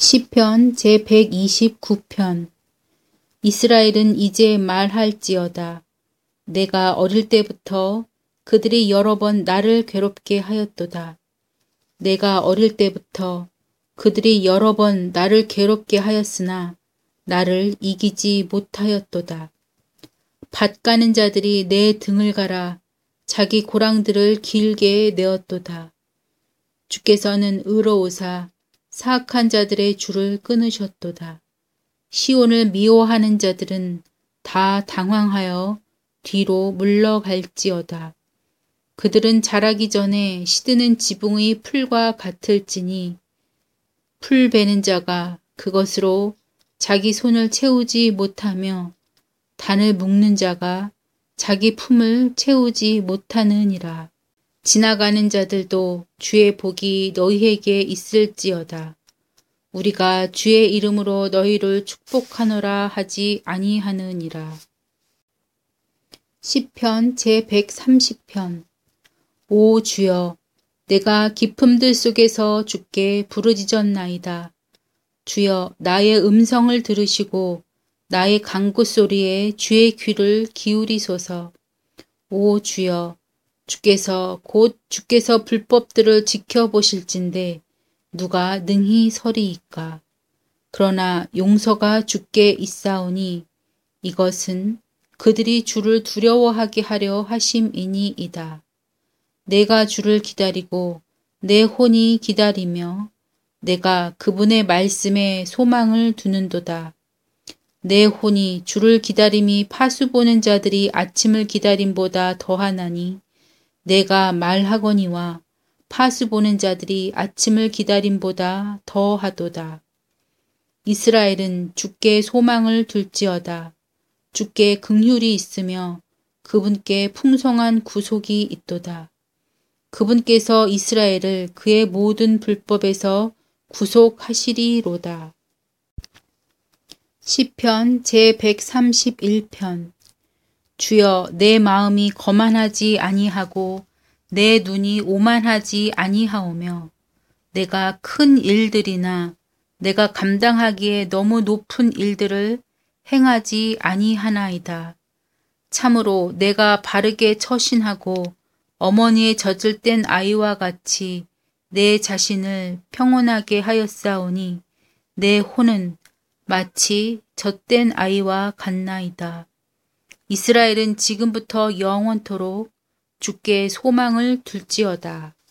시편 제129편. 이스라엘은 이제 말할지어다. 내가 어릴 때부터 그들이 여러 번 나를 괴롭게 하였도다. 내가 어릴 때부터 그들이 여러 번 나를 괴롭게 하였으나 나를 이기지 못하였도다. 밭 가는 자들이 내 등을 갈아 자기 고랑들을 길게 내었도다. 주께서는 의로우사 사악한 자들의 줄을 끊으셨도다. 시온을 미워하는 자들은 다 당황하여 뒤로 물러갈지어다. 그들은 자라기 전에 시드는 지붕의 풀과 같을지니 풀 베는 자가 그것으로 자기 손을 채우지 못하며 단을 묶는 자가 자기 품을 채우지 못하느니라. 지나가는 자들도 주의 복이 너희에게 있을지어다. 우리가 주의 이름으로 너희를 축복하노라 하지 아니하느니라. 시편 제130편. 오 주여, 내가 깊음들 속에서 주께 부르짖었나이다. 주여, 나의 음성을 들으시고 나의 간구 소리에 주의 귀를 기울이소서. 오 주여, 주께서 불법들을 지켜보실진데 누가 능히 서리이까. 그러나 용서가 주께 있사오니 이것은 그들이 주를 두려워하게 하려 하심이니이다. 내가 주를 기다리고 내 혼이 기다리며 내가 그분의 말씀에 소망을 두는도다. 내 혼이 주를 기다림이 파수 보는 자들이 아침을 기다림보다 더하나니 내가 말하거니와 파수 보는 자들이 아침을 기다림보다 더하도다. 이스라엘은 주께 소망을 둘지어다. 주께 긍휼이 있으며 그분께 풍성한 구속이 있도다. 그분께서 이스라엘을 그의 모든 불법에서 구속하시리로다. 시편 제131편. 주여, 내 마음이 거만하지 아니하고 내 눈이 오만하지 아니하오며 내가 큰 일들이나 내가 감당하기에 너무 높은 일들을 행하지 아니하나이다. 참으로 내가 바르게 처신하고 어머니의 젖을 뗀 아이와 같이 내 자신을 평온하게 하였사오니 내 혼은 마치 젖된 아이와 같나이다. 이스라엘은 지금부터 영원토록 주께 소망을 둘지어다.